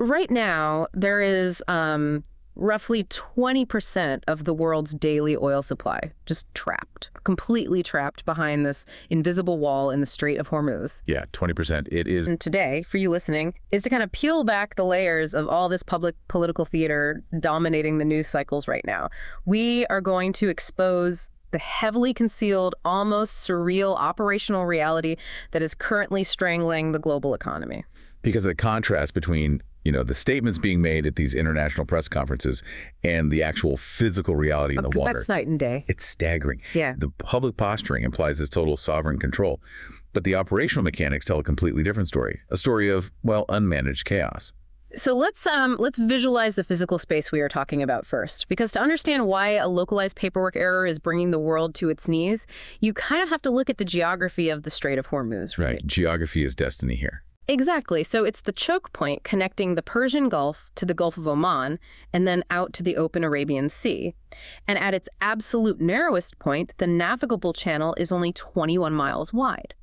right now, there is roughly 20% of the world's daily oil supply just trapped, completely trapped behind this invisible wall in the Strait of Hormuz. Yeah, 20%. It is. And today, for you listening, is to kind of peel back the layers of all this public political theater dominating the news cycles right now. We are going to expose the heavily concealed, almost surreal operational reality that is currently strangling the global economy. Because of the contrast between the statements being made at these international press conferences and the actual physical reality in the water. That's night and day. It's staggering. Yeah. The public posturing implies this total sovereign control. But the operational mechanics tell a completely different story. A story of, unmanaged chaos. So let's visualize the physical space we are talking about first, because to understand why a localized paperwork error is bringing the world to its knees, you kind of have to look at the geography of the Strait of Hormuz. Right. Geography is destiny here. Exactly. So it's the choke point connecting the Persian Gulf to the Gulf of Oman and then out to the open Arabian Sea. And at its absolute narrowest point, the navigable channel is only 21 miles wide.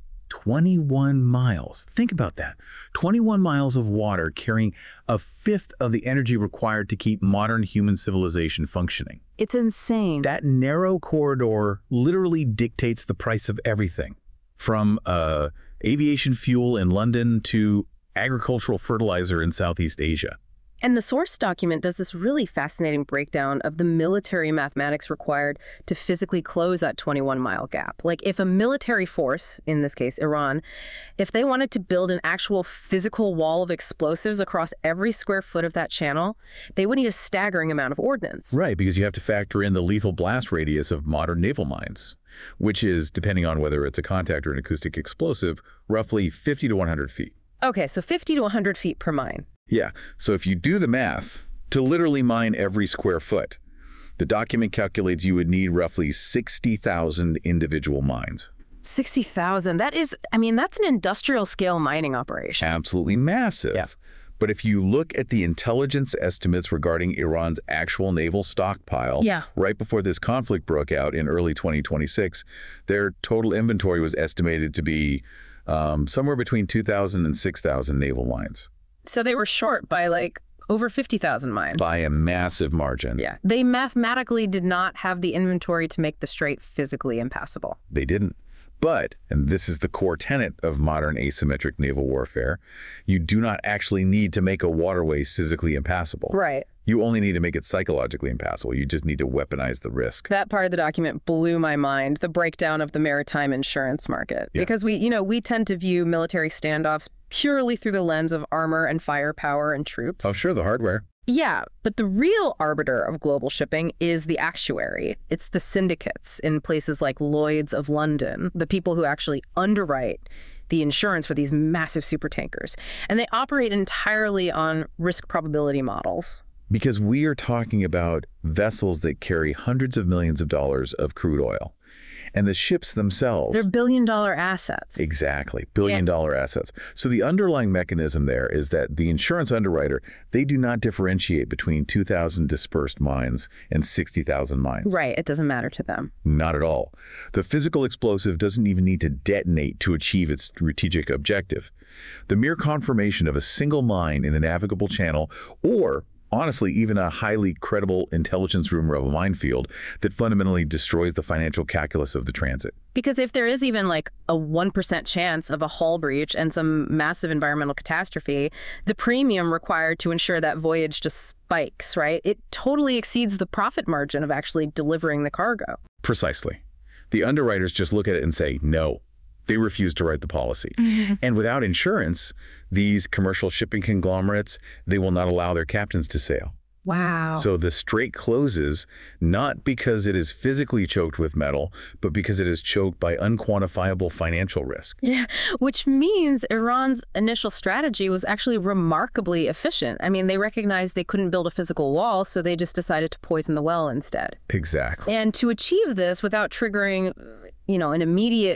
21 miles. Think about that. 21 miles of water carrying a fifth of the energy required to keep modern human civilization functioning. It's insane. That narrow corridor literally dictates the price of everything, from aviation fuel in London to agricultural fertilizer in Southeast Asia. And the source document does this really fascinating breakdown of the military mathematics required to physically close that 21-mile gap. Like if a military force, in this case Iran, if they wanted to build an actual physical wall of explosives across every square foot of that channel, they would need a staggering amount of ordnance. Right, because you have to factor in the lethal blast radius of modern naval mines, which is, depending on whether it's a contact or an acoustic explosive, roughly 50 to 100 feet. Okay, so 50 to 100 feet per mine. Yeah, so if you do the math, to literally mine every square foot, the document calculates you would need roughly 60,000 individual mines. 60,000. That's an industrial scale mining operation. Absolutely massive. Yeah. But if you look at the intelligence estimates regarding Iran's actual naval stockpile, right before this conflict broke out in early 2026, their total inventory was estimated to be somewhere between 2,000 and 6,000 naval mines. So they were short by over 50,000 mines. By a massive margin. Yeah. They mathematically did not have the inventory to make the strait physically impassable. They didn't. But, and this is the core tenet of modern asymmetric naval warfare, you do not actually need to make a waterway physically impassable. Right. You only need to make it psychologically impassable. You just need to weaponize the risk. That part of the document blew my mind, the breakdown of the maritime insurance market. Yeah. Because we tend to view military standoffs purely through the lens of armor and firepower and troops. Oh, sure, the hardware. Yeah, but the real arbiter of global shipping is the actuary. It's the syndicates in places like Lloyd's of London, the people who actually underwrite the insurance for these massive supertankers. And they operate entirely on risk probability models. Because we are talking about vessels that carry hundreds of millions of dollars of crude oil. And the ships themselves... They're billion-dollar assets. Exactly, billion-dollar assets. So the underlying mechanism there is that the insurance underwriter, they do not differentiate between 2,000 dispersed mines and 60,000 mines. Right, it doesn't matter to them. Not at all. The physical explosive doesn't even need to detonate to achieve its strategic objective. The mere confirmation of a single mine in the navigable channel, or honestly, even a highly credible intelligence rumor of a minefield that fundamentally destroys the financial calculus of the transit. Because if there is even a 1% chance of a hull breach and some massive environmental catastrophe, the premium required to ensure that voyage just spikes, right? It totally exceeds the profit margin of actually delivering the cargo. Precisely. The underwriters just look at it and say, no. They refuse to write the policy. And without insurance, these commercial shipping conglomerates, they will not allow their captains to sail. Wow. So the strait closes not because it is physically choked with metal, but because it is choked by unquantifiable financial risk. Yeah, which means Iran's initial strategy was actually remarkably efficient. They recognized they couldn't build a physical wall, so they just decided to poison the well instead. Exactly. And to achieve this without triggering, an immediate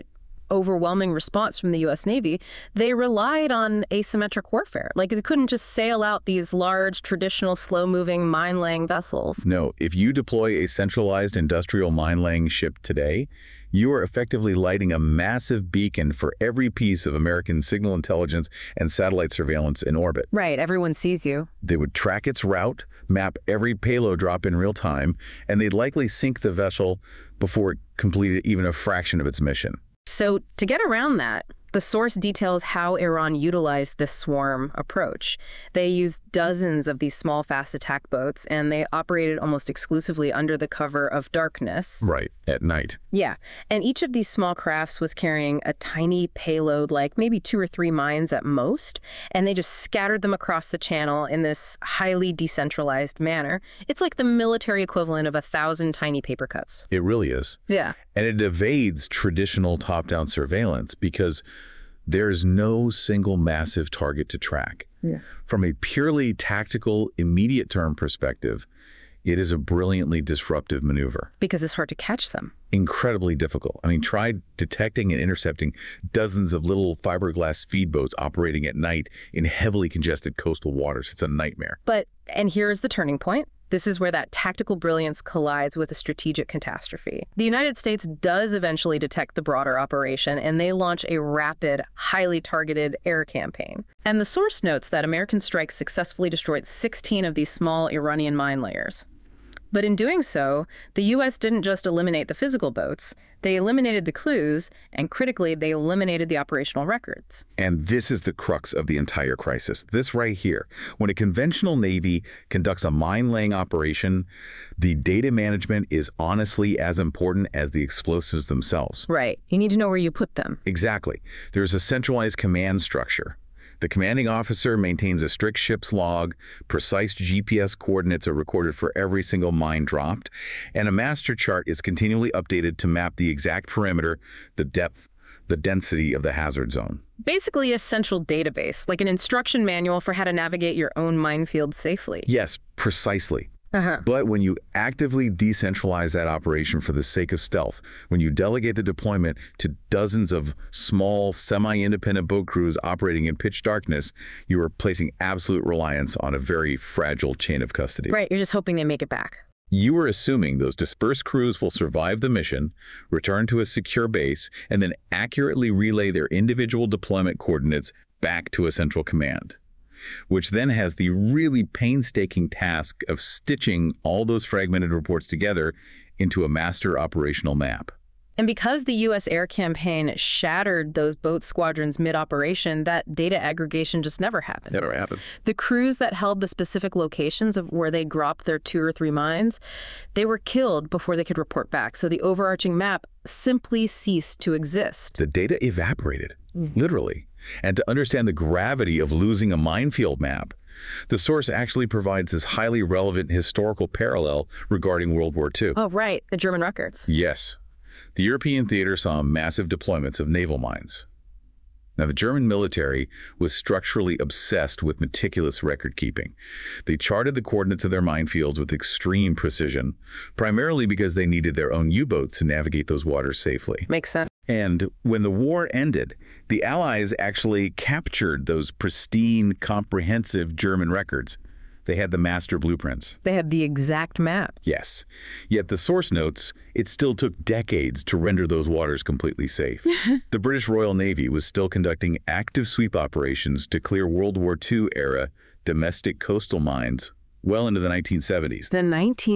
overwhelming response from the U.S. Navy, they relied on asymmetric warfare. Like, they couldn't just sail out these large, traditional, slow-moving, mine-laying vessels. No, if you deploy a centralized industrial mine-laying ship today, you are effectively lighting a massive beacon for every piece of American signal intelligence and satellite surveillance in orbit. Right, everyone sees you. They would track its route, map every payload drop in real time, and they'd likely sink the vessel before it completed even a fraction of its mission. So to get around that, the source details how Iran utilized this swarm approach. They used dozens of these small, fast attack boats, and they operated almost exclusively under the cover of darkness. Right, at night. Yeah, and each of these small crafts was carrying a tiny payload, like maybe 2 or 3 mines at most, and they just scattered them across the channel in this highly decentralized manner. It's like the military equivalent of 1,000 tiny paper cuts. It really is. Yeah. And it evades traditional top-down surveillance because there's no single massive target to track. Yeah. From a purely tactical, immediate-term perspective, it is a brilliantly disruptive maneuver. Because it's hard to catch them. Incredibly difficult. I mean, try detecting and intercepting dozens of little fiberglass speedboats operating at night in heavily congested coastal waters. It's a nightmare. And here's the turning point. This is where that tactical brilliance collides with a strategic catastrophe. The United States does eventually detect the broader operation, and they launch a rapid, highly targeted air campaign. And the source notes that American strikes successfully destroyed 16 of these small Iranian mine layers. But in doing so, the U.S. didn't just eliminate the physical boats, they eliminated the clues, and critically, they eliminated the operational records. And this is the crux of the entire crisis. This right here. When a conventional Navy conducts a mine-laying operation, the data management is honestly as important as the explosives themselves. Right. You need to know where you put them. Exactly. There's a centralized command structure. The commanding officer maintains a strict ship's log, precise GPS coordinates are recorded for every single mine dropped, and a master chart is continually updated to map the exact perimeter, the depth, the density of the hazard zone. Basically a central database, like an instruction manual for how to navigate your own minefield safely. Yes, precisely. But when you actively decentralize that operation for the sake of stealth, when you delegate the deployment to dozens of small, semi-independent boat crews operating in pitch darkness, you are placing absolute reliance on a very fragile chain of custody. Right, you're just hoping they make it back. You are assuming those dispersed crews will survive the mission, return to a secure base, and then accurately relay their individual deployment coordinates back to a central command, which then has the really painstaking task of stitching all those fragmented reports together into a master operational map. And because the U.S. air campaign shattered those boat squadrons mid-operation, that data aggregation just never happened. Never happened. The crews that held the specific locations of where they dropped their 2 or 3 mines, they were killed before they could report back. So the overarching map simply ceased to exist. The data evaporated, literally. And to understand the gravity of losing a minefield map, the source actually provides this highly relevant historical parallel regarding World War II. Oh, right, the German records. Yes. The European theater saw massive deployments of naval mines. Now, the German military was structurally obsessed with meticulous record keeping. They charted the coordinates of their minefields with extreme precision, primarily because they needed their own U-boats to navigate those waters safely. Makes sense. And when the war ended, the Allies actually captured those pristine, comprehensive German records. They had the master blueprints. They had the exact map. Yes. Yet the source notes, it still took decades to render those waters completely safe. The British Royal Navy was still conducting active sweep operations to clear World War II-era domestic coastal mines well into the 1970s. The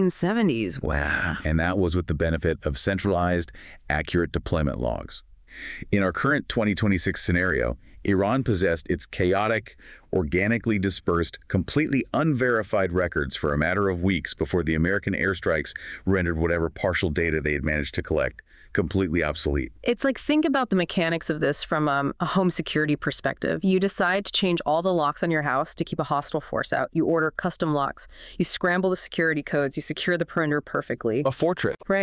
1970s, wow. And that was with the benefit of centralized, accurate deployment logs. In our current 2026 scenario, Iran possessed its chaotic, organically dispersed, completely unverified records for a matter of weeks before the American airstrikes rendered whatever partial data they had managed to collect completely obsolete. It's like, think about the mechanics of this from a home security perspective. You decide to change all the locks on your house to keep a hostile force out. You order custom locks. You scramble the security codes. You secure the perimeter perfectly. A fortress. Right.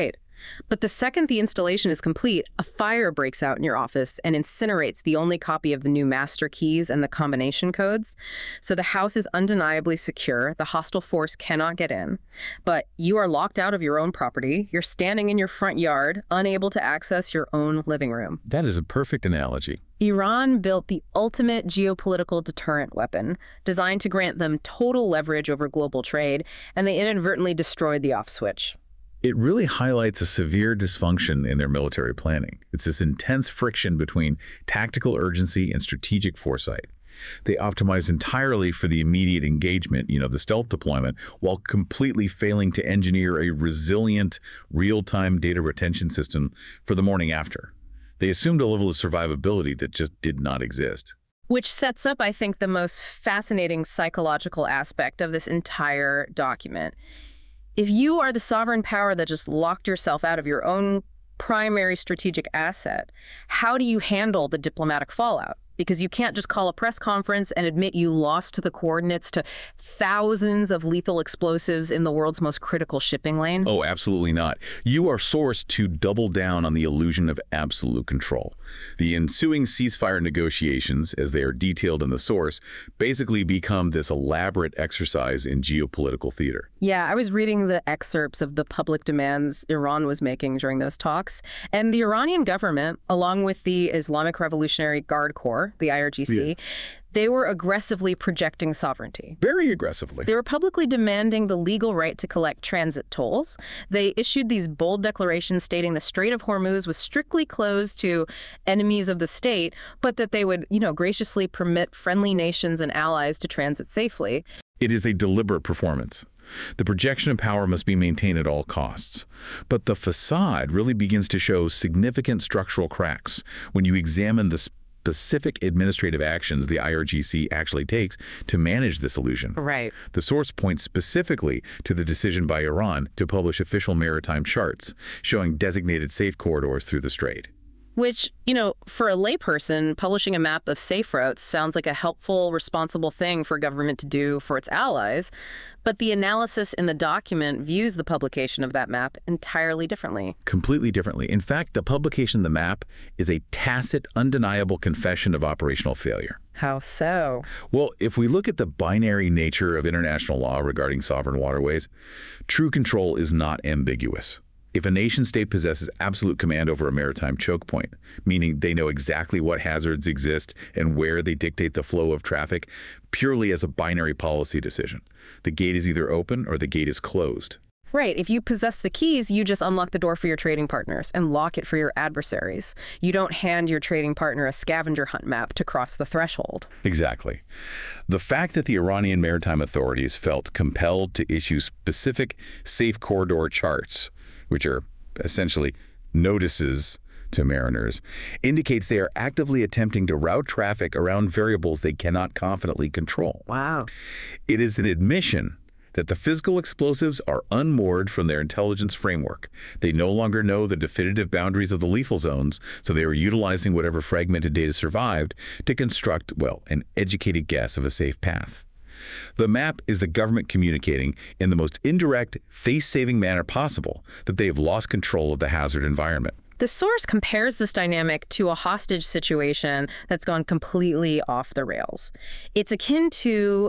But the second the installation is complete, a fire breaks out in your office and incinerates the only copy of the new master keys and the combination codes. So the house is undeniably secure. The hostile force cannot get in. But you are locked out of your own property. You're standing in your front yard, unable to access your own living room. That is a perfect analogy. Iran built the ultimate geopolitical deterrent weapon, designed to grant them total leverage over global trade, and they inadvertently destroyed the off switch. It really highlights a severe dysfunction in their military planning. It's this intense friction between tactical urgency and strategic foresight. They optimize entirely for the immediate engagement, the stealth deployment, while completely failing to engineer a resilient, real-time data retention system for the morning after. They assumed a level of survivability that just did not exist. Which sets up, I think, the most fascinating psychological aspect of this entire document. If you are the sovereign power that just locked yourself out of your own primary strategic asset, how do you handle the diplomatic fallout? Because you can't just call a press conference and admit you lost the coordinates to thousands of lethal explosives in the world's most critical shipping lane. Oh, absolutely not. You are forced to double down on the illusion of absolute control. The ensuing ceasefire negotiations, as they are detailed in the source, basically become this elaborate exercise in geopolitical theater. Yeah, I was reading the excerpts of the public demands Iran was making during those talks, and the Iranian government, along with the Islamic Revolutionary Guard Corps, the IRGC, they were aggressively projecting sovereignty. Very aggressively. They were publicly demanding the legal right to collect transit tolls. They issued these bold declarations stating the Strait of Hormuz was strictly closed to enemies of the state, but that they would, graciously permit friendly nations and allies to transit safely. It is a deliberate performance. The projection of power must be maintained at all costs. But the facade really begins to show significant structural cracks when you examine the specific administrative actions the IRGC actually takes to manage this illusion. Right. The source points specifically to the decision by Iran to publish official maritime charts showing designated safe corridors through the strait. Which, for a layperson, publishing a map of safe routes sounds like a helpful, responsible thing for government to do for its allies. But the analysis in the document views the publication of that map entirely differently. Completely differently. In fact, the publication of the map is a tacit, undeniable confession of operational failure. How so? Well, if we look at the binary nature of international law regarding sovereign waterways, true control is not ambiguous. If a nation-state possesses absolute command over a maritime choke point, meaning they know exactly what hazards exist and where they dictate the flow of traffic, purely as a binary policy decision, the gate is either open or the gate is closed. Right. If you possess the keys, you just unlock the door for your trading partners and lock it for your adversaries. You don't hand your trading partner a scavenger hunt map to cross the threshold. Exactly. The fact that the Iranian maritime authorities felt compelled to issue specific safe corridor charts, which are essentially notices to mariners, indicates they are actively attempting to route traffic around variables they cannot confidently control. Wow. It is an admission that the physical explosives are unmoored from their intelligence framework. They no longer know the definitive boundaries of the lethal zones, so they are utilizing whatever fragmented data survived to construct, an educated guess of a safe path. The map is the government communicating in the most indirect, face-saving manner possible that they have lost control of the hazard environment. The source compares this dynamic to a hostage situation that's gone completely off the rails. It's akin to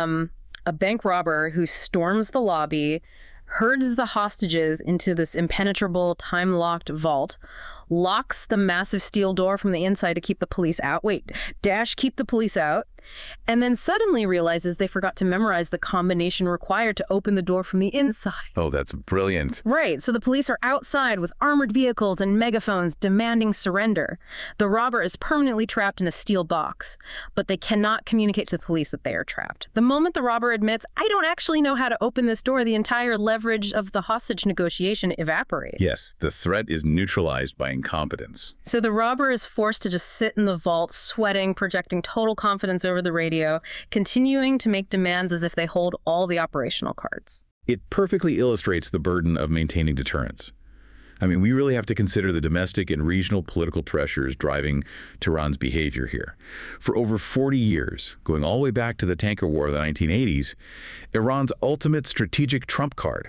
a bank robber who storms the lobby, herds the hostages into this impenetrable, time-locked vault, locks the massive steel door from the inside to keep the police out. Keep the police out. And then suddenly realizes they forgot to memorize the combination required to open the door from the inside. Oh, that's brilliant. Right. So the police are outside with armored vehicles and megaphones demanding surrender. The robber is permanently trapped in a steel box, but they cannot communicate to the police that they are trapped. The moment the robber admits, I don't actually know how to open this door, the entire leverage of the hostage negotiation evaporates. Yes, the threat is neutralized by incompetence. So the robber is forced to just sit in the vault, sweating, projecting total confidence over the radio, continuing to make demands as if they hold all the operational cards. It perfectly illustrates the burden of maintaining deterrence. We really have to consider the domestic and regional political pressures driving Tehran's behavior here. For over 40 years, going all the way back to the tanker war of the 1980s, Iran's ultimate strategic trump card,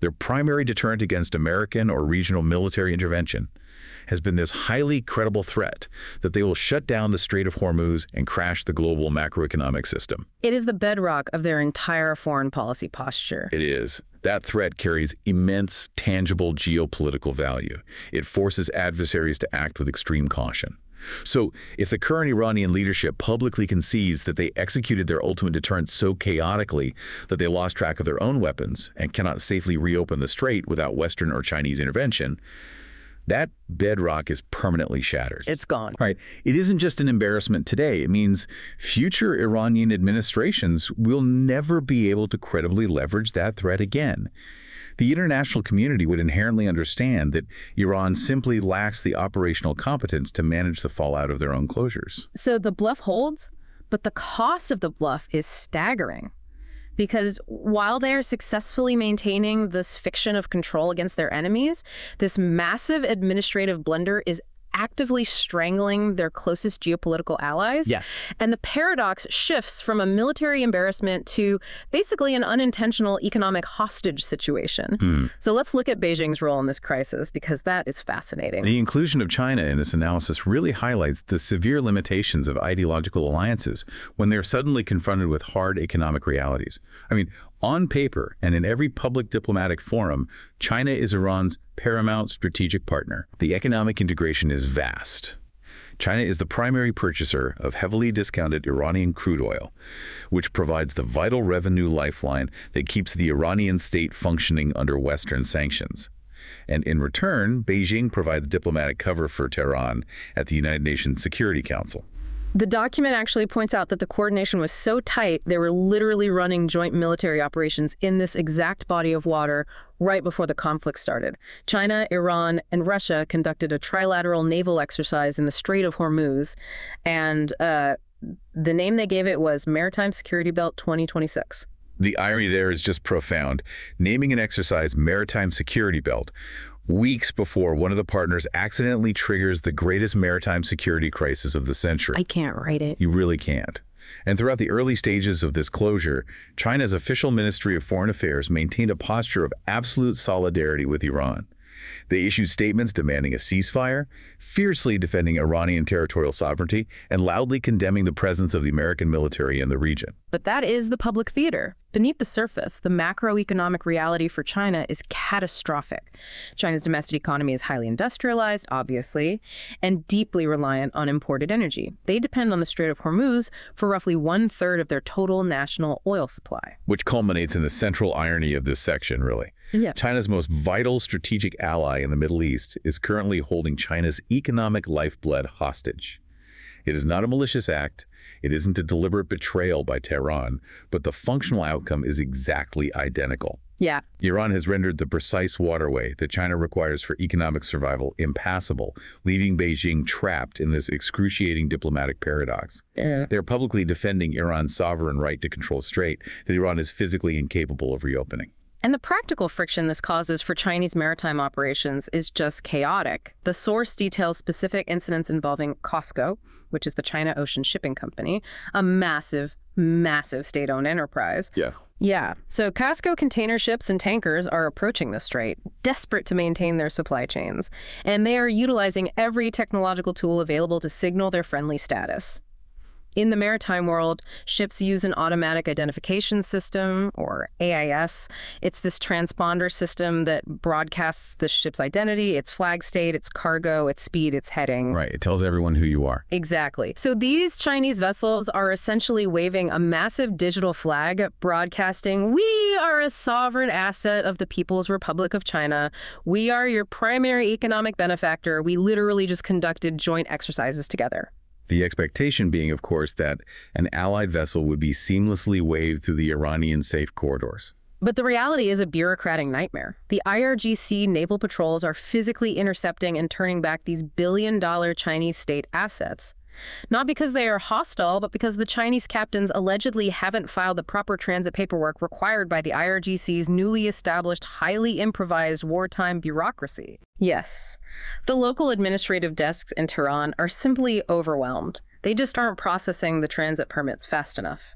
Their primary deterrent against American or regional military intervention has been this highly credible threat that they will shut down the Strait of Hormuz and crash the global macroeconomic system. It is the bedrock of their entire foreign policy posture. It is. That threat carries immense, tangible geopolitical value. It forces adversaries to act with extreme caution. So, if the current Iranian leadership publicly concedes that they executed their ultimate deterrent so chaotically that they lost track of their own weapons and cannot safely reopen the strait without Western or Chinese intervention, that bedrock is permanently shattered. It's gone. Right. It isn't just an embarrassment today. It means future Iranian administrations will never be able to credibly leverage that threat again. The international community would inherently understand that Iran simply lacks the operational competence to manage the fallout of their own closures. So the bluff holds, but the cost of the bluff is staggering. Because while they are successfully maintaining this fiction of control against their enemies, this massive administrative blunder is actively strangling their closest geopolitical allies. Yes. And the paradox shifts from a military embarrassment to basically an unintentional economic hostage situation. So let's look at Beijing's role in this crisis, because that is fascinating. The inclusion of China in this analysis really highlights the severe limitations of ideological alliances when they're suddenly confronted with hard economic realities. I mean, on paper and in every public diplomatic forum, China is Iran's paramount strategic partner. The economic integration is vast. China is the primary purchaser of heavily discounted Iranian crude oil, which provides the vital revenue lifeline that keeps the Iranian state functioning under Western sanctions. And in return, Beijing provides diplomatic cover for Tehran at the United Nations Security Council. The document actually points out that the coordination was so tight, they were literally running joint military operations in this exact body of water right before the conflict started. China, Iran, and Russia conducted a trilateral naval exercise in the Strait of Hormuz, and the name they gave it was Maritime Security Belt 2026. The irony there is just profound. Naming an exercise Maritime Security Belt weeks before one of the partners accidentally triggers the greatest maritime security crisis of the century. I can't write it. You really can't. And throughout the early stages of this closure, China's official Ministry of Foreign Affairs maintained a posture of absolute solidarity with Iran. They issued statements demanding a ceasefire, fiercely defending Iranian territorial sovereignty, and loudly condemning the presence of the American military in the region. But that is the public theater. Beneath the surface, the macroeconomic reality for China is catastrophic. China's domestic economy is highly industrialized, obviously, and deeply reliant on imported energy. They depend on the Strait of Hormuz for roughly 1/3 of their total national oil supply. Which culminates in the central irony of this section, really. Yeah. China's most vital strategic ally in the Middle East is currently holding China's economic lifeblood hostage. It is not a malicious act. It isn't a deliberate betrayal by Tehran, but the functional outcome is exactly identical. Yeah. Iran has rendered the precise waterway that China requires for economic survival impassable, leaving Beijing trapped in this excruciating diplomatic paradox. They're publicly defending Iran's sovereign right to control the strait that Iran is physically incapable of reopening. And the practical friction this causes for Chinese maritime operations is just chaotic. The source details specific incidents involving COSCO, which is the China Ocean Shipping Company, a massive, massive state-owned enterprise. Yeah. So COSCO container ships and tankers are approaching the strait, desperate to maintain their supply chains. And they are utilizing every technological tool available to signal their friendly status. In the maritime world, ships use an automatic identification system, or AIS. It's this transponder system that broadcasts the ship's identity, its flag state, its cargo, its speed, its heading. Right. It tells everyone who you are. Exactly. So these Chinese vessels are essentially waving a massive digital flag, broadcasting, "We are a sovereign asset of the People's Republic of China. We are your primary economic benefactor. We literally just conducted joint exercises together." The expectation being, of course, that an Allied vessel would be seamlessly waved through the Iranian safe corridors. But the reality is a bureaucratic nightmare. The IRGC naval patrols are physically intercepting and turning back these billion-dollar Chinese state assets. Not because they are hostile, but because the Chinese captains allegedly haven't filed the proper transit paperwork required by the IRGC's newly established, highly improvised wartime bureaucracy. Yes, the local administrative desks in Tehran are simply overwhelmed. They just aren't processing the transit permits fast enough.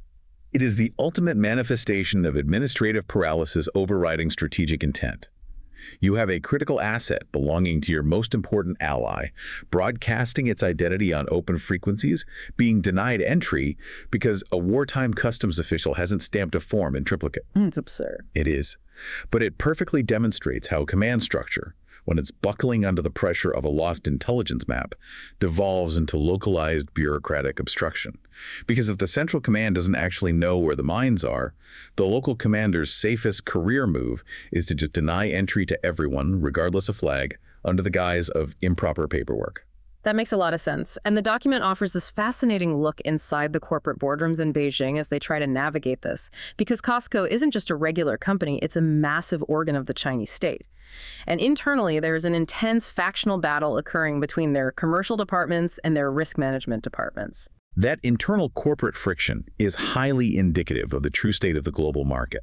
It is the ultimate manifestation of administrative paralysis overriding strategic intent. You have a critical asset belonging to your most important ally, broadcasting its identity on open frequencies, being denied entry because a wartime customs official hasn't stamped a form in triplicate. It's absurd. It is. But it perfectly demonstrates how command structure, when it's buckling under the pressure of a lost intelligence map, devolves into localized bureaucratic obstruction. Because if the central command doesn't actually know where the mines are, the local commander's safest career move is to just deny entry to everyone, regardless of flag, under the guise of improper paperwork. That makes a lot of sense. And the document offers this fascinating look inside the corporate boardrooms in Beijing as they try to navigate this. Because Costco isn't just a regular company, it's a massive organ of the Chinese state. And internally, there's an intense factional battle occurring between their commercial departments and their risk management departments. That internal corporate friction is highly indicative of the true state of the global market.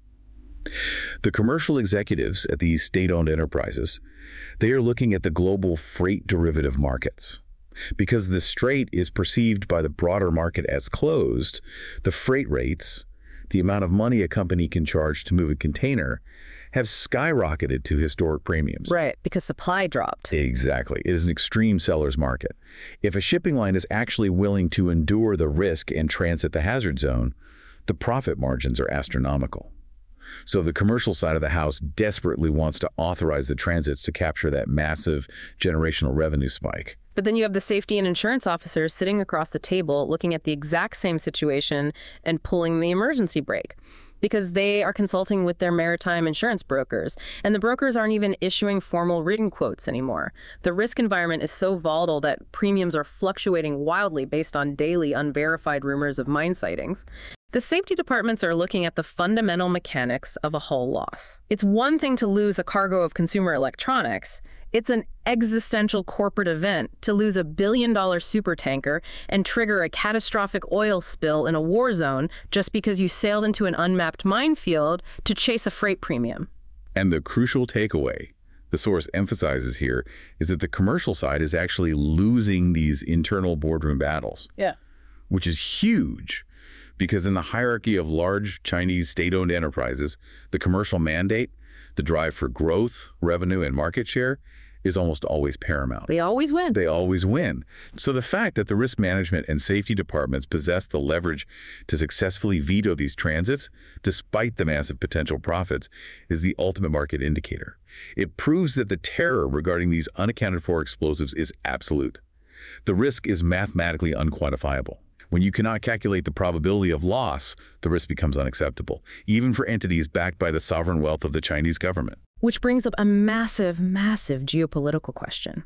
The commercial executives at these state-owned enterprises, they are looking at the global freight derivative markets. Because the strait is perceived by the broader market as closed, the freight rates, the amount of money a company can charge to move a container, have skyrocketed to historic premiums. Right, because supply dropped. Exactly. It is an extreme seller's market. If a shipping line is actually willing to endure the risk and transit the hazard zone, the profit margins are astronomical. So the commercial side of the house desperately wants to authorize the transits to capture that massive generational revenue spike. But then you have the safety and insurance officers sitting across the table looking at the exact same situation and pulling the emergency brake, because they are consulting with their maritime insurance brokers, and the brokers aren't even issuing formal written quotes anymore. The risk environment is so volatile that premiums are fluctuating wildly based on daily unverified rumors of mine sightings. The safety departments are looking at the fundamental mechanics of a hull loss. It's one thing to lose a cargo of consumer electronics. It's an existential corporate event to lose $1 billion supertanker and trigger a catastrophic oil spill in a war zone just because you sailed into an unmapped minefield to chase a freight premium. And the crucial takeaway the source emphasizes here is that the commercial side is actually losing these internal boardroom battles. Yeah. Which is huge. Because in the hierarchy of large Chinese state-owned enterprises, the commercial mandate, the drive for growth, revenue, and market share is almost always paramount. They always win. They always win. So the fact that the risk management and safety departments possess the leverage to successfully veto these transits, despite the massive potential profits, is the ultimate market indicator. It proves that the terror regarding these unaccounted for explosives is absolute. The risk is mathematically unquantifiable. When you cannot calculate the probability of loss, the risk becomes unacceptable, even for entities backed by the sovereign wealth of the Chinese government. Which brings up a massive, massive geopolitical question.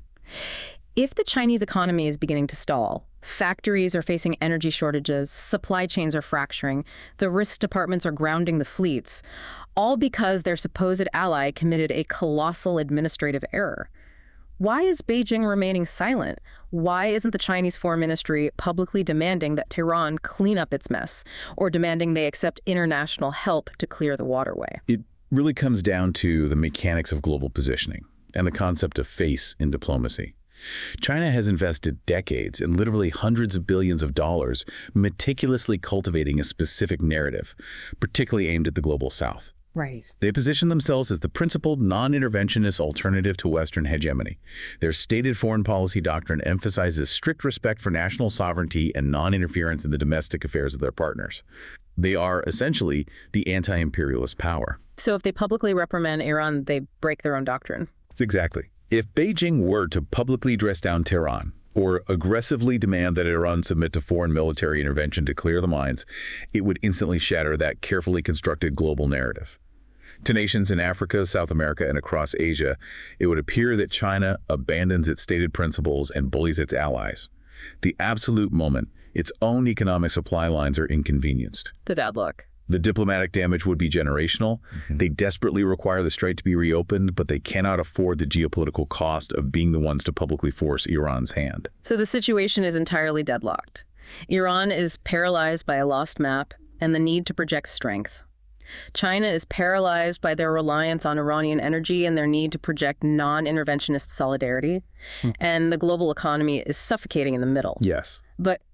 If the Chinese economy is beginning to stall, factories are facing energy shortages, supply chains are fracturing, the risk departments are grounding the fleets, all because their supposed ally committed a colossal administrative error. Why is Beijing remaining silent? Why isn't the Chinese Foreign Ministry publicly demanding that Tehran clean up its mess, or demanding they accept international help to clear the waterway? It really comes down to the mechanics of global positioning and the concept of face in diplomacy. China has invested decades and literally hundreds of billions of dollars meticulously cultivating a specific narrative, particularly aimed at the global South. Right. They position themselves as the principled, non-interventionist alternative to Western hegemony. Their stated foreign policy doctrine emphasizes strict respect for national sovereignty and non-interference in the domestic affairs of their partners. They are essentially the anti-imperialist power. So if they publicly reprimand Iran, they break their own doctrine. Exactly. If Beijing were to publicly dress down Tehran, or aggressively demand that Iran submit to foreign military intervention to clear the mines, it would instantly shatter that carefully constructed global narrative. To nations in Africa, South America, and across Asia, it would appear that China abandons its stated principles and bullies its allies. The absolute moment its own economic supply lines are inconvenienced. The bad luck. The diplomatic damage would be generational. They desperately require the strait to be reopened, but they cannot afford the geopolitical cost of being the ones to publicly force Iran's hand. So the situation is entirely deadlocked. Iran is paralyzed by a lost map and the need to project strength. China is paralyzed by their reliance on Iranian energy and their need to project non-interventionist solidarity. And the global economy is suffocating in the middle. Yes. But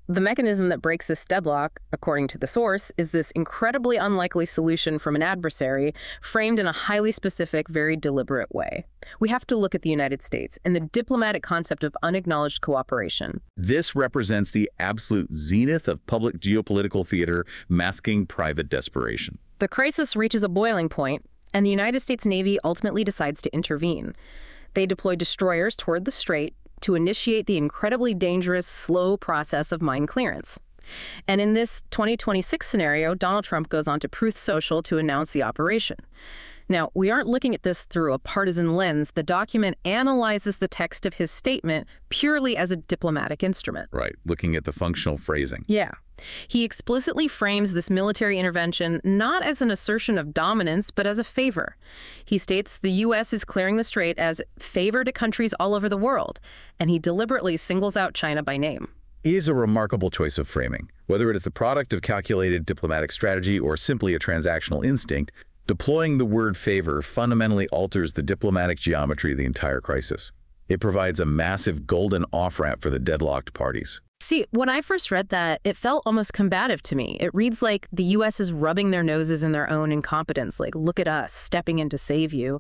The mechanism that breaks this deadlock, according to the source, is this incredibly unlikely solution from an adversary framed in a highly specific, very deliberate way. We have to look at the United States and the diplomatic concept of unacknowledged cooperation. This represents the absolute zenith of public geopolitical theater masking private desperation. The crisis reaches a boiling point, and the United States Navy ultimately decides to intervene. They deploy destroyers toward the strait to initiate the incredibly dangerous, slow process of mine clearance. And in this 2026 scenario, Donald Trump goes on to Truth Social to announce the operation. Now, we aren't looking at this through a partisan lens. The document analyzes the text of his statement purely as a diplomatic instrument. Right, looking at the functional phrasing. Yeah. He explicitly frames this military intervention not as an assertion of dominance, but as a favor. He states the U.S. is clearing the strait as favor to countries all over the world, and he deliberately singles out China by name. It is a remarkable choice of framing. Whether it is the product of calculated diplomatic strategy or simply a transactional instinct, deploying the word favor fundamentally alters the diplomatic geometry of the entire crisis. It provides a massive golden off-ramp for the deadlocked parties. See, when I first read that, it felt almost combative to me. It reads like the U.S. is rubbing their noses in their own incompetence, like, look at us, stepping in to save you.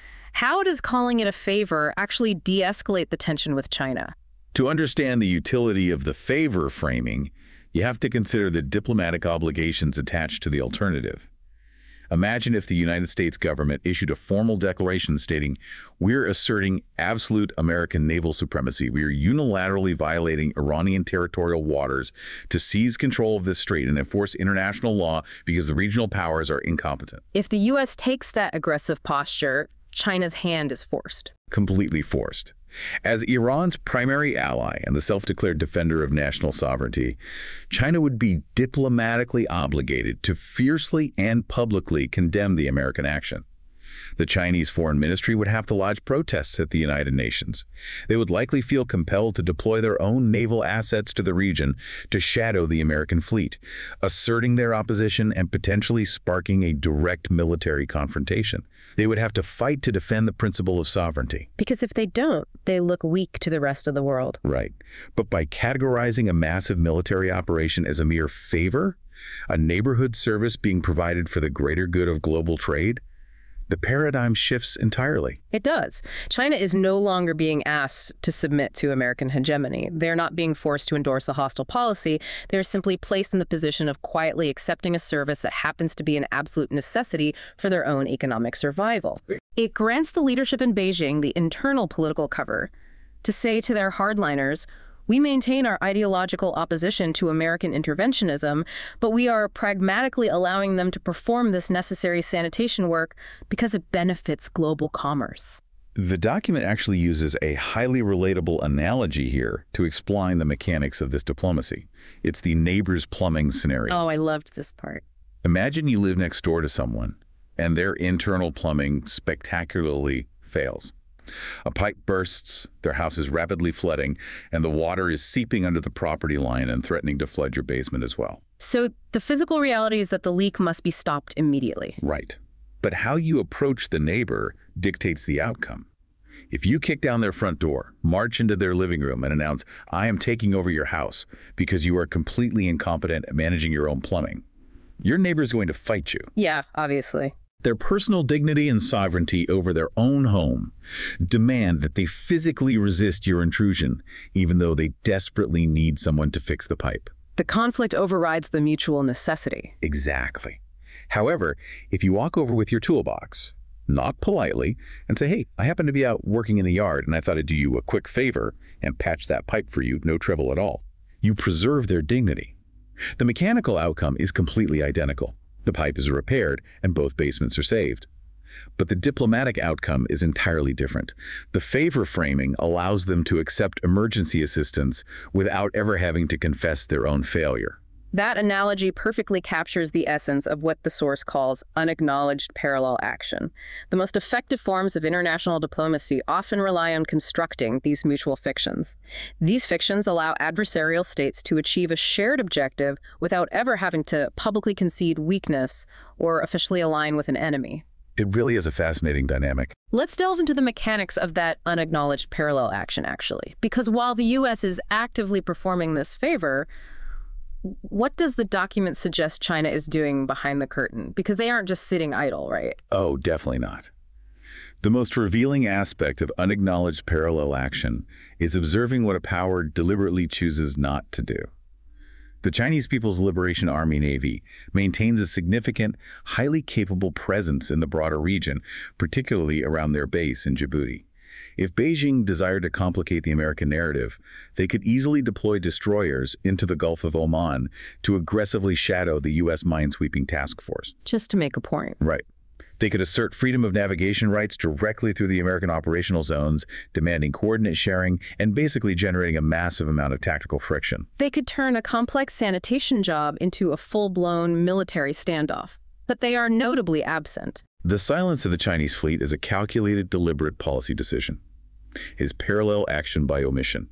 How does calling it a favor actually de-escalate the tension with China? To understand the utility of the favor framing, you have to consider the diplomatic obligations attached to the alternative. Imagine if the United States government issued a formal declaration stating, we're asserting absolute American naval supremacy. We are unilaterally violating Iranian territorial waters to seize control of this strait and enforce international law because the regional powers are incompetent. If the U.S. takes that aggressive posture, China's hand is forced. Completely forced. As Iran's primary ally and the self-declared defender of national sovereignty, China would be diplomatically obligated to fiercely and publicly condemn the American action. The Chinese Foreign Ministry would have to lodge protests at the United Nations. They would likely feel compelled to deploy their own naval assets to the region to shadow the American fleet, asserting their opposition and potentially sparking a direct military confrontation. They would have to fight to defend the principle of sovereignty. Because if they don't, they look weak to the rest of the world. Right. But by categorizing a massive military operation as a mere favor, a neighborhood service being provided for the greater good of global trade, the paradigm shifts entirely. It does. China is no longer being asked to submit to American hegemony. They're not being forced to endorse a hostile policy. They're simply placed in the position of quietly accepting a service that happens to be an absolute necessity for their own economic survival. It grants the leadership in Beijing the internal political cover to say to their hardliners, we maintain our ideological opposition to American interventionism, but we are pragmatically allowing them to perform this necessary sanitation work because it benefits global commerce. The document actually uses a highly relatable analogy here to explain the mechanics of this diplomacy. It's the neighbor's plumbing scenario. Oh, I loved this part. Imagine you live next door to someone, and their internal plumbing spectacularly fails. A pipe bursts, their house is rapidly flooding, and the water is seeping under the property line and threatening to flood your basement as well. So the physical reality is that the leak must be stopped immediately. Right. But how you approach the neighbor dictates the outcome. If you kick down their front door, march into their living room, and announce, I am taking over your house because you are completely incompetent at managing your own plumbing, your neighbor is going to fight you. Yeah, obviously. Their personal dignity and sovereignty over their own home demand that they physically resist your intrusion, even though they desperately need someone to fix the pipe. The conflict overrides the mutual necessity. Exactly. However, if you walk over with your toolbox, not politely, and say, hey, I happen to be out working in the yard and I thought I'd do you a quick favor and patch that pipe for you, no trouble at all, you preserve their dignity. The mechanical outcome is completely identical. The pipe is repaired, and both basements are saved. But the diplomatic outcome is entirely different. The favor framing allows them to accept emergency assistance without ever having to confess their own failure. That analogy perfectly captures the essence of what the source calls unacknowledged parallel action. The most effective forms of international diplomacy often rely on constructing these mutual fictions. These fictions allow adversarial states to achieve a shared objective without ever having to publicly concede weakness or officially align with an enemy. It really is a fascinating dynamic. Let's delve into the mechanics of that unacknowledged parallel action, actually. Because while the U.S. is actively performing this favor, What does the document suggest China is doing behind the curtain? Because they aren't just sitting idle, right? Oh, definitely not. The most revealing aspect of unacknowledged parallel action is observing what a power deliberately chooses not to do. The Chinese People's Liberation Army Navy maintains a significant, highly capable presence in the broader region, particularly around their base in Djibouti. If Beijing desired to complicate the American narrative, they could easily deploy destroyers into the Gulf of Oman to aggressively shadow the U.S. minesweeping task force. Just to make a point. Right. They could assert freedom of navigation rights directly through the American operational zones, demanding coordinate sharing and basically generating a massive amount of tactical friction. They could turn a complex sanitation job into a full-blown military standoff. But they are notably absent. The silence of the Chinese fleet is a calculated, deliberate policy decision. It is parallel action by omission.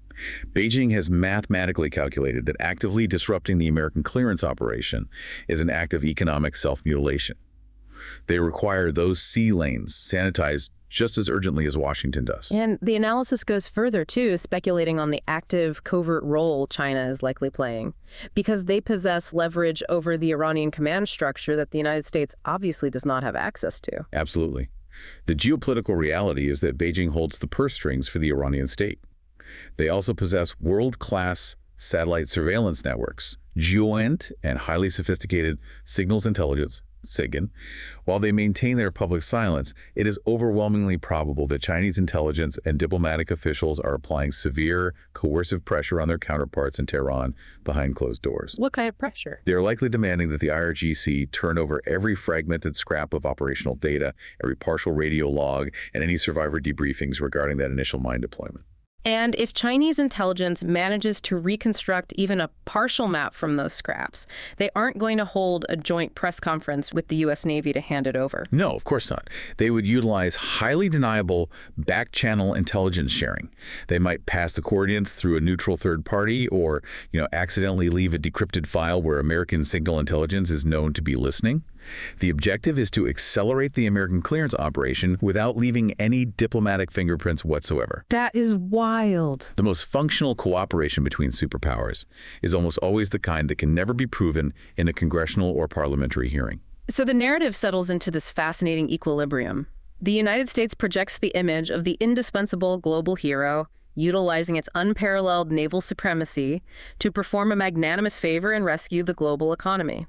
Beijing has mathematically calculated that actively disrupting the American clearance operation is an act of economic self-mutilation. They require those sea lanes sanitized just as urgently as Washington does. And the analysis goes further, too, speculating on the active, covert role China is likely playing, because they possess leverage over the Iranian command structure that the United States obviously does not have access to. Absolutely. The geopolitical reality is that Beijing holds the purse strings for the Iranian state. They also possess world-class satellite surveillance networks, joint and highly sophisticated signals intelligence, SIGINT. While they maintain their public silence, it is overwhelmingly probable that Chinese intelligence and diplomatic officials are applying severe, coercive pressure on their counterparts in Tehran behind closed doors. What kind of pressure? They are likely demanding that the IRGC turn over every fragmented scrap of operational data, every partial radio log, and any survivor debriefings regarding that initial mine deployment. And if Chinese intelligence manages to reconstruct even a partial map from those scraps, they aren't going to hold a joint press conference with the U.S. Navy to hand it over. No, of course not. They would utilize highly deniable back-channel intelligence sharing. They might pass the coordinates through a neutral third party or, accidentally leave a decrypted file where American signal intelligence is known to be listening. The objective is to accelerate the American clearance operation without leaving any diplomatic fingerprints whatsoever. That is wild. The most functional cooperation between superpowers is almost always the kind that can never be proven in a congressional or parliamentary hearing. So the narrative settles into this fascinating equilibrium. The United States projects the image of the indispensable global hero, utilizing its unparalleled naval supremacy to perform a magnanimous favor and rescue the global economy.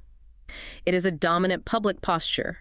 It is a dominant public posture.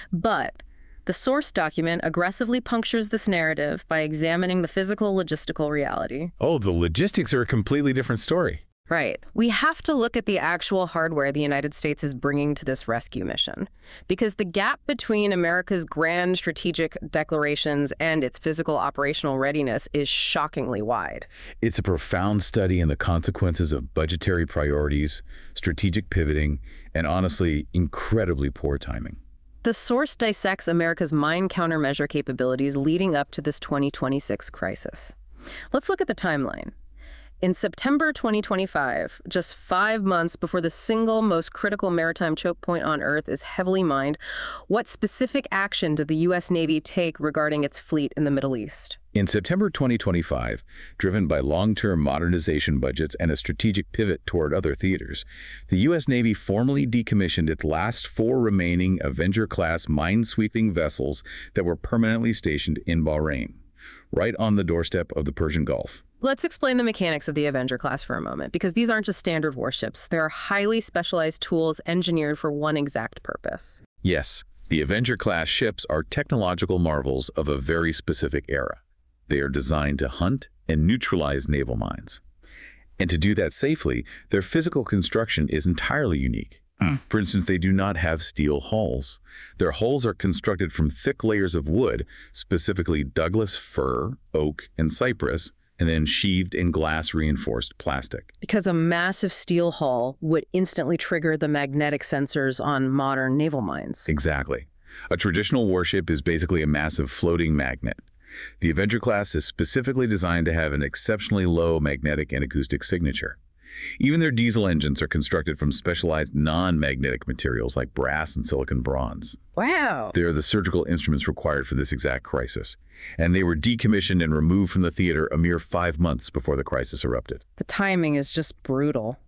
But the source document aggressively punctures this narrative by examining the physical logistical reality. Oh, the logistics are a completely different story. Right. We have to look at the actual hardware the United States is bringing to this rescue mission, because the gap between America's grand strategic declarations and its physical operational readiness is shockingly wide. It's a profound study in the consequences of budgetary priorities, strategic pivoting, and honestly, incredibly poor timing. The source dissects America's mine countermeasure capabilities leading up to this 2026 crisis. Let's look at the timeline. In September 2025, just 5 months before the single most critical maritime choke point on Earth is heavily mined, what specific action did the U.S. Navy take regarding its fleet in the Middle East? In September 2025, driven by long-term modernization budgets and a strategic pivot toward other theaters, the U.S. Navy formally decommissioned its last 4 remaining Avenger-class mine-sweeping vessels that were permanently stationed in Bahrain, right on the doorstep of the Persian Gulf. Let's explain the mechanics of the Avenger class for a moment, because these aren't just standard warships. They are highly specialized tools engineered for one exact purpose. Yes, the Avenger-class ships are technological marvels of a very specific era. They are designed to hunt and neutralize naval mines. And to do that safely, their physical construction is entirely unique. For instance, they do not have steel hulls. Their hulls are constructed from thick layers of wood, specifically Douglas fir, oak, and cypress, and then sheathed in glass-reinforced plastic. Because a massive steel hull would instantly trigger the magnetic sensors on modern naval mines. Exactly. A traditional warship is basically a massive floating magnet. The Avenger class is specifically designed to have an exceptionally low magnetic and acoustic signature. Even their diesel engines are constructed from specialized non-magnetic materials like brass and silicon bronze. Wow! They are the surgical instruments required for this exact crisis. And they were decommissioned and removed from the theater a mere 5 months before the crisis erupted. The timing is just brutal.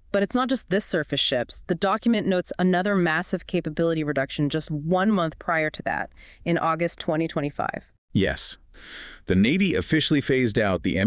But it's not just this surface ships. The document notes another massive capability reduction just 1 month prior to that, in August 2025. Yes. The Navy officially phased out the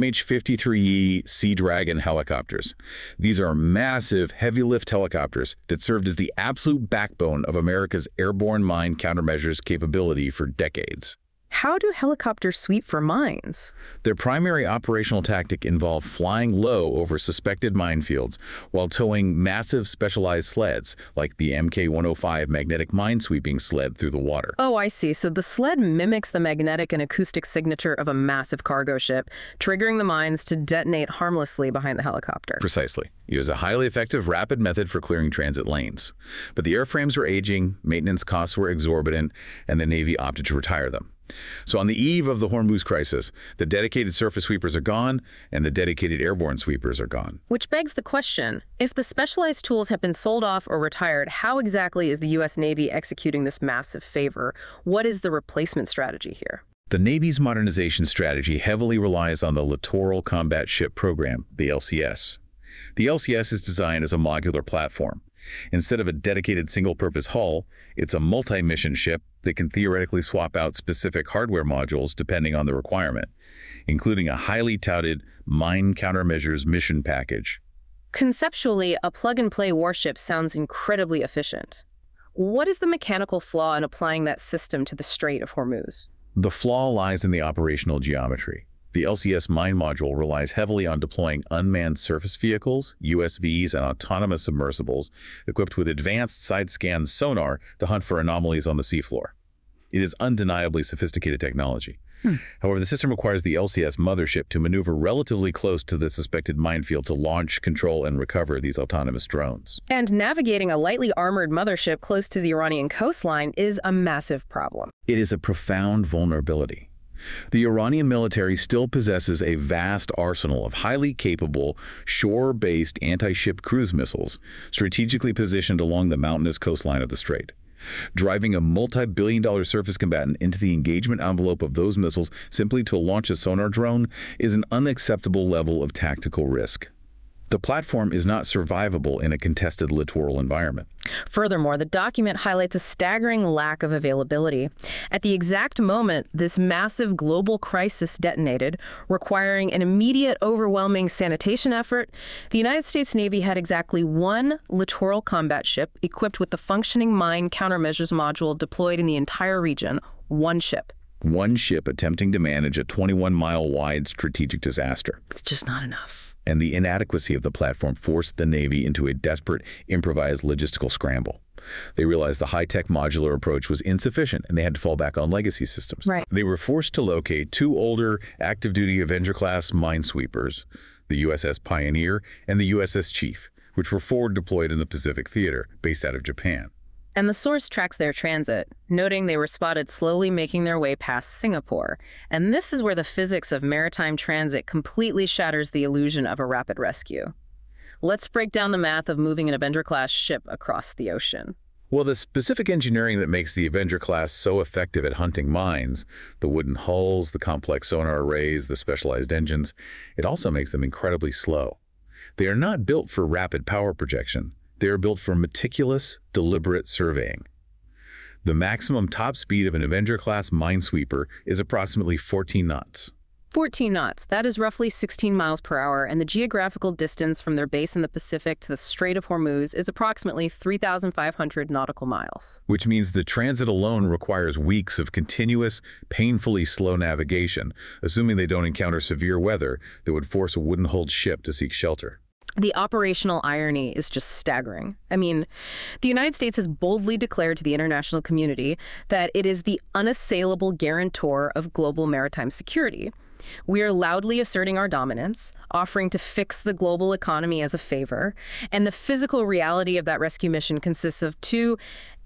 MH-53E Sea Dragon helicopters. These are massive, heavy-lift helicopters that served as the absolute backbone of America's airborne mine countermeasures capability for decades. How do helicopters sweep for mines? Their primary operational tactic involved flying low over suspected minefields while towing massive specialized sleds, like the MK-105 magnetic minesweeping sled through the water. Oh, I see. So the sled mimics the magnetic and acoustic signature of a massive cargo ship, triggering the mines to detonate harmlessly behind the helicopter. Precisely. It was a highly effective, rapid method for clearing transit lanes. But the airframes were aging, maintenance costs were exorbitant, and the Navy opted to retire them. So on the eve of the Hormuz crisis, the dedicated surface sweepers are gone and the dedicated airborne sweepers are gone. Which begs the question, if the specialized tools have been sold off or retired, how exactly is the U.S. Navy executing this massive favor? What is the replacement strategy here? The Navy's modernization strategy heavily relies on the Littoral Combat Ship Program, the LCS. The LCS is designed as a modular platform. Instead of a dedicated single-purpose hull, it's a multi-mission ship that can theoretically swap out specific hardware modules depending on the requirement, including a highly touted mine countermeasures mission package. Conceptually, a plug-and-play warship sounds incredibly efficient. What is the mechanical flaw in applying that system to the Strait of Hormuz? The flaw lies in the operational geometry. The LCS mine module relies heavily on deploying unmanned surface vehicles, USVs, and autonomous submersibles equipped with advanced side-scan sonar to hunt for anomalies on the seafloor. It is undeniably sophisticated technology. However, the system requires the LCS mothership to maneuver relatively close to the suspected minefield to launch, control, and recover these autonomous drones. And navigating a lightly armored mothership close to the Iranian coastline is a massive problem. It is a profound vulnerability. The Iranian military still possesses a vast arsenal of highly capable, shore-based anti-ship cruise missiles strategically positioned along the mountainous coastline of the strait. Driving a multi-billion-dollar surface combatant into the engagement envelope of those missiles simply to launch a sonar drone is an unacceptable level of tactical risk. The platform is not survivable in a contested littoral environment. Furthermore, the document highlights a staggering lack of availability. At the exact moment this massive global crisis detonated, requiring an immediate, overwhelming sanitation effort, the United States Navy had exactly one littoral combat ship equipped with the functioning mine countermeasures module deployed in the entire region. One ship. One ship attempting to manage a 21-mile-wide strategic disaster. It's just not enough. And the inadequacy of the platform forced the Navy into a desperate, improvised logistical scramble. They realized the high-tech modular approach was insufficient, and they had to fall back on legacy systems. Right. They were forced to locate two older active-duty Avenger-class minesweepers, the USS Pioneer and the USS Chief, which were forward deployed in the Pacific Theater, based out of Japan. And the source tracks their transit, noting they were spotted slowly making their way past Singapore. And this is where the physics of maritime transit completely shatters the illusion of a rapid rescue. Let's break down the math of moving an Avenger-class ship across the ocean. Well, the specific engineering that makes the Avenger-class so effective at hunting mines, the wooden hulls, the complex sonar arrays, the specialized engines, it also makes them incredibly slow. They are not built for rapid power projection. They are built for meticulous, deliberate surveying. The maximum top speed of an Avenger-class minesweeper is approximately 14 knots. 14 knots, that is roughly 16 miles per hour, and the geographical distance from their base in the Pacific to the Strait of Hormuz is approximately 3,500 nautical miles. Which means the transit alone requires weeks of continuous, painfully slow navigation, assuming they don't encounter severe weather that would force a wooden-hulled ship to seek shelter. The operational irony is just staggering. I mean, the United States has boldly declared to the international community that it is the unassailable guarantor of global maritime security. We are loudly asserting our dominance, offering to fix the global economy as a favor, and the physical reality of that rescue mission consists of two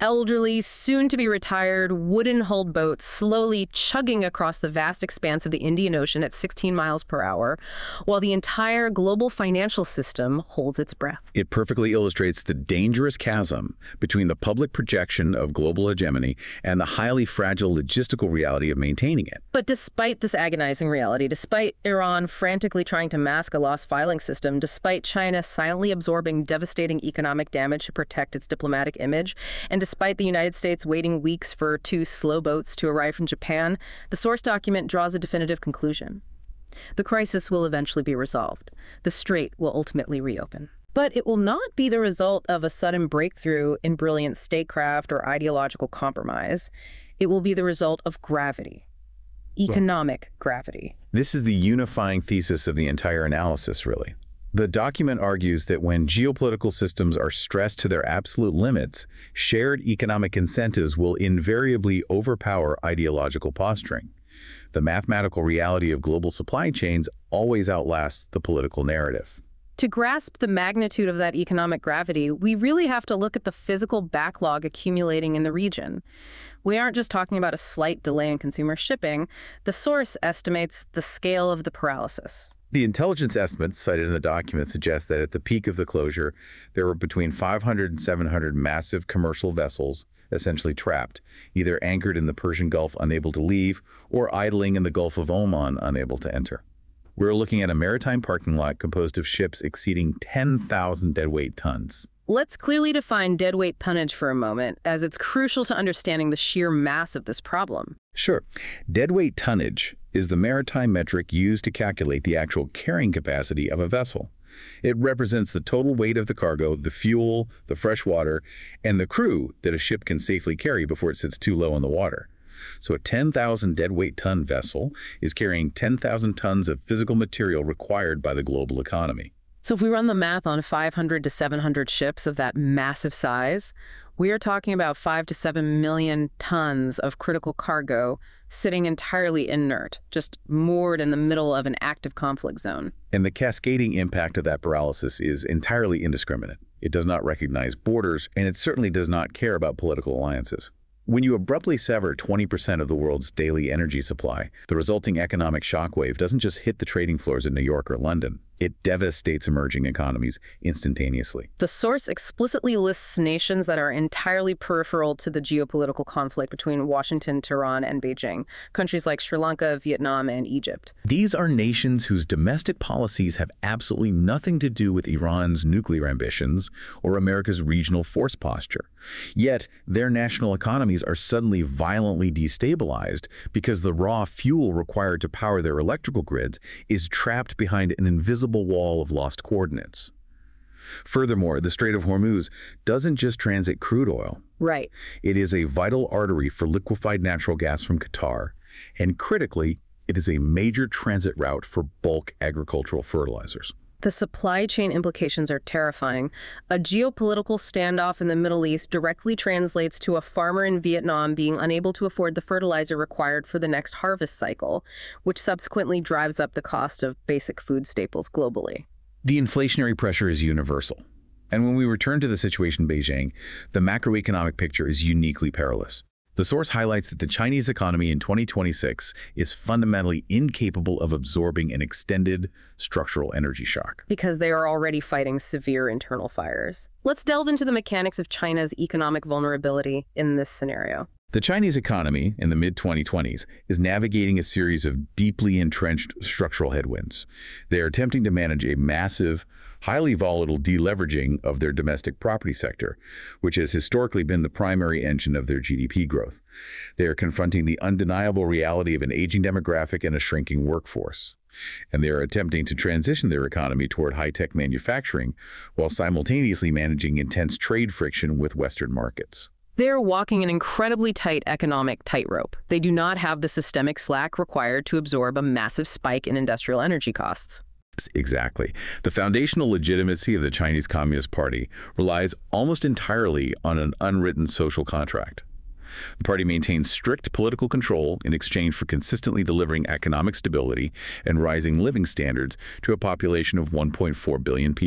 elderly, soon-to-be-retired, wooden-hulled boats slowly chugging across the vast expanse of the Indian Ocean at 16 miles per hour, while the entire global financial system holds its breath. It perfectly illustrates the dangerous chasm between the public projection of global hegemony and the highly fragile logistical reality of maintaining it. But despite this agonizing reality, despite Iran frantically trying to mask a lost filing system, despite China silently absorbing devastating economic damage to protect its diplomatic image, and despite the United States waiting weeks for 2 slow boats to arrive from Japan, the source document draws a definitive conclusion. The crisis will eventually be resolved. The strait will ultimately reopen. But it will not be the result of a sudden breakthrough in brilliant statecraft or ideological compromise. It will be the result of gravity. Economic gravity. This is the unifying thesis of the entire analysis, really. The document argues that when geopolitical systems are stressed to their absolute limits, shared economic incentives will invariably overpower ideological posturing. The mathematical reality of global supply chains always outlasts the political narrative. To grasp the magnitude of that economic gravity, we really have to look at the physical backlog accumulating in the region. We aren't just talking about a slight delay in consumer shipping. The source estimates the scale of the paralysis. The intelligence estimates cited in the document suggest that at the peak of the closure, there were between 500 and 700 massive commercial vessels essentially trapped, either anchored in the Persian Gulf unable to leave or idling in the Gulf of Oman unable to enter. We're looking at a maritime parking lot composed of ships exceeding 10,000 deadweight tons. Let's clearly define deadweight tonnage for a moment, as it's crucial to understanding the sheer mass of this problem. Sure. Deadweight tonnage is the maritime metric used to calculate the actual carrying capacity of a vessel. It represents the total weight of the cargo, the fuel, the fresh water, and the crew that a ship can safely carry before it sits too low in the water. So a 10,000 deadweight ton vessel is carrying 10,000 tons of physical material required by the global economy. So if we run the math on 500 to 700 ships of that massive size, we are talking about 5 to 7 million tons of critical cargo sitting entirely inert, just moored in the middle of an active conflict zone. And the cascading impact of that paralysis is entirely indiscriminate. It does not recognize borders, and it certainly does not care about political alliances. When you abruptly sever 20% of the world's daily energy supply, the resulting economic shockwave doesn't just hit the trading floors in New York or London. It devastates emerging economies instantaneously. The source explicitly lists nations that are entirely peripheral to the geopolitical conflict between Washington, Tehran, and Beijing, countries like Sri Lanka, Vietnam, and Egypt. These are nations whose domestic policies have absolutely nothing to do with Iran's nuclear ambitions or America's regional force posture. Yet, their national economies are suddenly violently destabilized because the raw fuel required to power their electrical grids is trapped behind an invisible wall of lost coordinates. Furthermore, the Strait of Hormuz doesn't just transit crude oil. Right. It is a vital artery for liquefied natural gas from Qatar, and critically, it is a major transit route for bulk agricultural fertilizers. The supply chain implications are terrifying. A geopolitical standoff in the Middle East directly translates to a farmer in Vietnam being unable to afford the fertilizer required for the next harvest cycle, which subsequently drives up the cost of basic food staples globally. The inflationary pressure is universal. And when we return to the situation in Beijing, the macroeconomic picture is uniquely perilous. The source highlights that the Chinese economy in 2026 is fundamentally incapable of absorbing an extended structural energy shock. Because they are already fighting severe internal fires. Let's delve into the mechanics of China's economic vulnerability in this scenario. The Chinese economy in the mid-2020s is navigating a series of deeply entrenched structural headwinds. They are attempting to manage a massive, highly volatile deleveraging of their domestic property sector, which has historically been the primary engine of their GDP growth. They are confronting the undeniable reality of an aging demographic and a shrinking workforce. And they are attempting to transition their economy toward high-tech manufacturing while simultaneously managing intense trade friction with Western markets. They're walking an incredibly tight economic tightrope. They do not have the systemic slack required to absorb a massive spike in industrial energy costs. Exactly. The foundational legitimacy of the Chinese Communist Party relies almost entirely on an unwritten social contract. The party maintains strict political control in exchange for consistently delivering economic stability and rising living standards to a population of 1.4 billion people.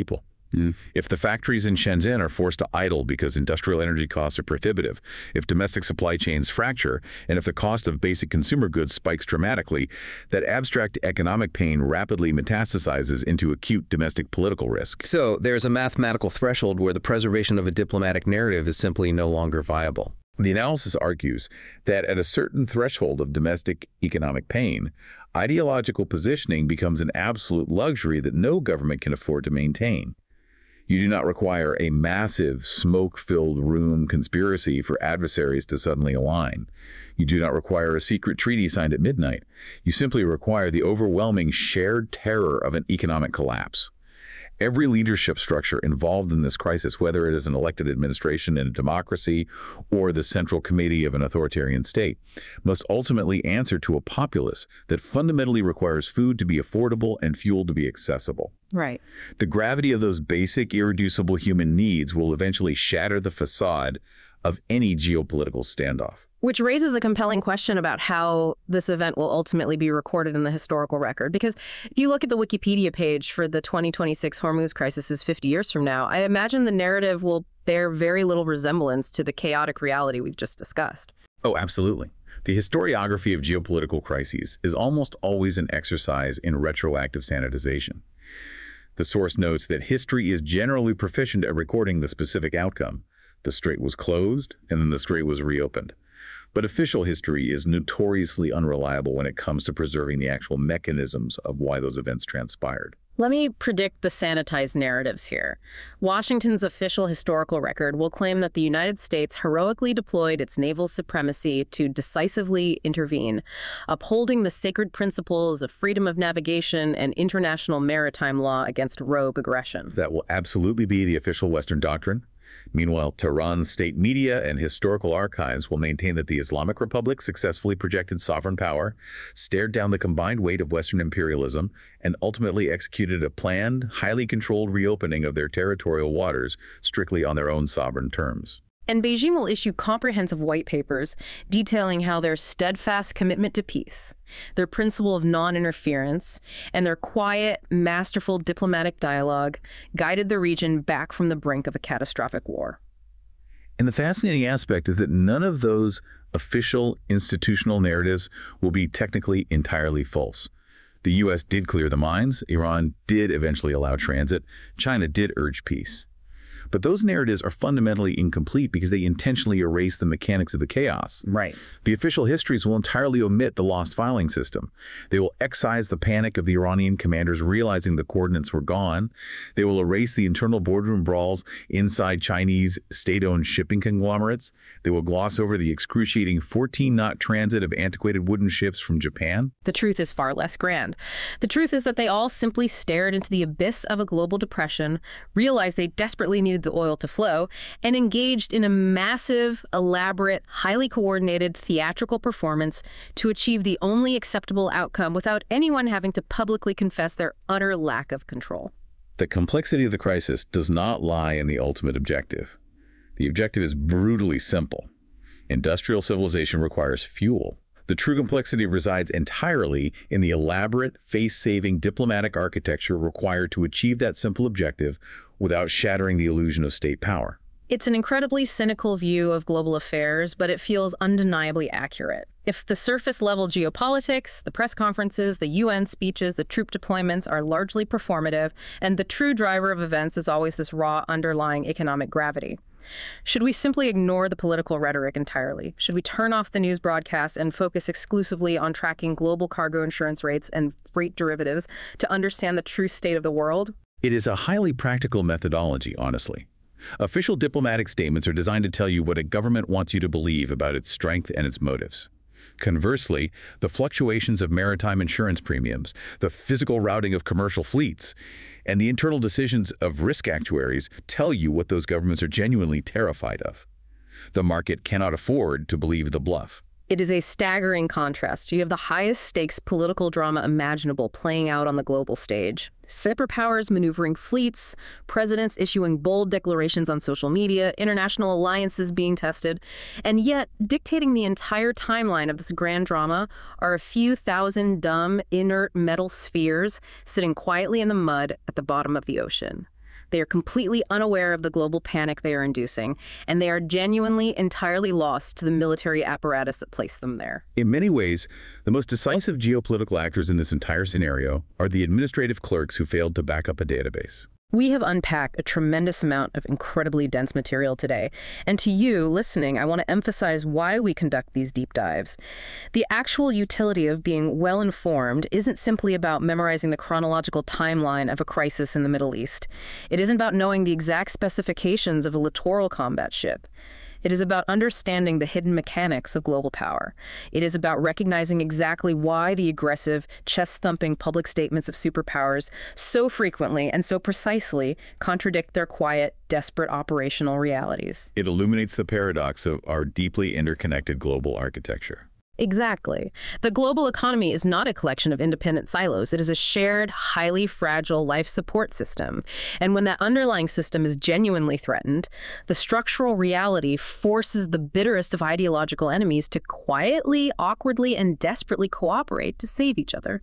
If the factories in Shenzhen are forced to idle because industrial energy costs are prohibitive, if domestic supply chains fracture, and if the cost of basic consumer goods spikes dramatically, that abstract economic pain rapidly metastasizes into acute domestic political risk. So there's a mathematical threshold where the preservation of a diplomatic narrative is simply no longer viable. The analysis argues that at a certain threshold of domestic economic pain, ideological positioning becomes an absolute luxury that no government can afford to maintain. You do not require a massive, smoke-filled room conspiracy for adversaries to suddenly align. You do not require a secret treaty signed at midnight. You simply require the overwhelming shared terror of an economic collapse. Every leadership structure involved in this crisis, whether it is an elected administration in a democracy or the central committee of an authoritarian state, must ultimately answer to a populace that fundamentally requires food to be affordable and fuel to be accessible. Right. The gravity of those basic, irreducible human needs will eventually shatter the facade of any geopolitical standoff. Which raises a compelling question about how this event will ultimately be recorded in the historical record. Because if you look at the Wikipedia page for the 2026 Hormuz crisis is 50 years from now, I imagine the narrative will bear very little resemblance to the chaotic reality we've just discussed. Oh, absolutely. The historiography of geopolitical crises is almost always an exercise in retroactive sanitization. The source notes that history is generally proficient at recording the specific outcome. The strait was closed, and then the strait was reopened. But official history is notoriously unreliable when it comes to preserving the actual mechanisms of why those events transpired. Let me predict the sanitized narratives here. Washington's official historical record will claim that the United States heroically deployed its naval supremacy to decisively intervene, upholding the sacred principles of freedom of navigation and international maritime law against rogue aggression. That will absolutely be the official Western doctrine. Meanwhile, Tehran's state media and historical archives will maintain that the Islamic Republic successfully projected sovereign power, stared down the combined weight of Western imperialism, and ultimately executed a planned, highly controlled reopening of their territorial waters strictly on their own sovereign terms. And Beijing will issue comprehensive white papers detailing how their steadfast commitment to peace, their principle of non-interference, and their quiet, masterful diplomatic dialogue guided the region back from the brink of a catastrophic war. And the fascinating aspect is that none of those official institutional narratives will be technically entirely false. The U.S. did clear the mines, Iran did eventually allow transit, China did urge peace. But those narratives are fundamentally incomplete because they intentionally erase the mechanics of the chaos. Right. The official histories will entirely omit the lost filing system. They will excise the panic of the Iranian commanders realizing the coordinates were gone. They will erase the internal boardroom brawls inside Chinese state-owned shipping conglomerates. They will gloss over the excruciating 14-knot transit of antiquated wooden ships from Japan. The truth is far less grand. The truth is that they all simply stared into the abyss of a global depression, realized they desperately needed the oil to flow, and engaged in a massive, elaborate, highly coordinated theatrical performance to achieve the only acceptable outcome without anyone having to publicly confess their utter lack of control. The complexity of the crisis does not lie in the ultimate objective. The objective is brutally simple. Industrial civilization requires fuel. The true complexity resides entirely in the elaborate, face-saving diplomatic architecture required to achieve that simple objective without shattering the illusion of state power. It's an incredibly cynical view of global affairs, but it feels undeniably accurate. If the surface-level geopolitics, the press conferences, the UN speeches, the troop deployments are largely performative, and the true driver of events is always this raw underlying economic gravity, should we simply ignore the political rhetoric entirely? Should we turn off the news broadcasts and focus exclusively on tracking global cargo insurance rates and freight derivatives to understand the true state of the world? It is a highly practical methodology, honestly. Official diplomatic statements are designed to tell you what a government wants you to believe about its strength and its motives. Conversely, the fluctuations of maritime insurance premiums, the physical routing of commercial fleets, and the internal decisions of risk actuaries tell you what those governments are genuinely terrified of. The market cannot afford to believe the bluff. It is a staggering contrast. You have the highest stakes political drama imaginable playing out on the global stage. Superpowers maneuvering fleets, presidents issuing bold declarations on social media, international alliances being tested, and yet dictating the entire timeline of this grand drama are a few thousand dumb, inert metal spheres sitting quietly in the mud at the bottom of the ocean. They are completely unaware of the global panic they are inducing, and they are genuinely entirely lost to the military apparatus that placed them there. In many ways, the most decisive geopolitical actors in this entire scenario are the administrative clerks who failed to back up a database. We have unpacked a tremendous amount of incredibly dense material today, and to you, listening, I want to emphasize why we conduct these deep dives. The actual utility of being well-informed isn't simply about memorizing the chronological timeline of a crisis in the Middle East. It isn't about knowing the exact specifications of a littoral combat ship. It is about understanding the hidden mechanics of global power. It is about recognizing exactly why the aggressive, chest-thumping public statements of superpowers so frequently and so precisely contradict their quiet, desperate operational realities. It illuminates the paradox of our deeply interconnected global architecture. Exactly. The global economy is not a collection of independent silos. It is a shared, highly fragile life support system. And when that underlying system is genuinely threatened, the structural reality forces the bitterest of ideological enemies to quietly, awkwardly, and desperately cooperate to save each other.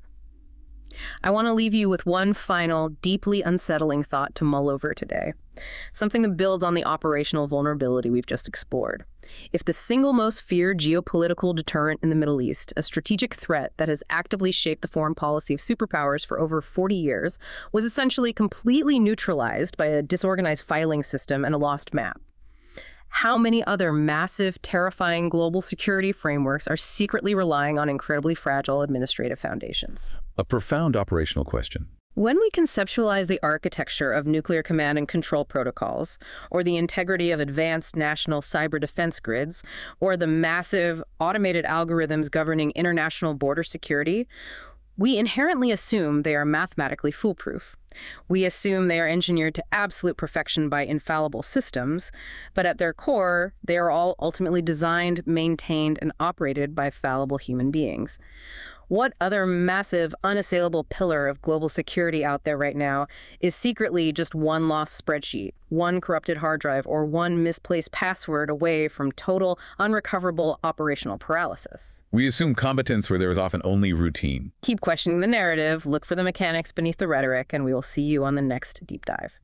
I want to leave you with one final, deeply unsettling thought to mull over today. Something that builds on the operational vulnerability we've just explored. If the single most feared geopolitical deterrent in the Middle East, a strategic threat that has actively shaped the foreign policy of superpowers for over 40 years, was essentially completely neutralized by a disorganized filing system and a lost map, how many other massive, terrifying global security frameworks are secretly relying on incredibly fragile administrative foundations? A profound operational question. When we conceptualize the architecture of nuclear command and control protocols, or the integrity of advanced national cyber defense grids, or the massive automated algorithms governing international border security, we inherently assume they are mathematically foolproof. We assume they are engineered to absolute perfection by infallible systems, but at their core, they are all ultimately designed, maintained, and operated by fallible human beings. What other massive, unassailable pillar of global security out there right now is secretly just one lost spreadsheet, one corrupted hard drive, or one misplaced password away from total, unrecoverable operational paralysis? We assume competence where there is often only routine. Keep questioning the narrative, look for the mechanics beneath the rhetoric, and we will see you on the next deep dive.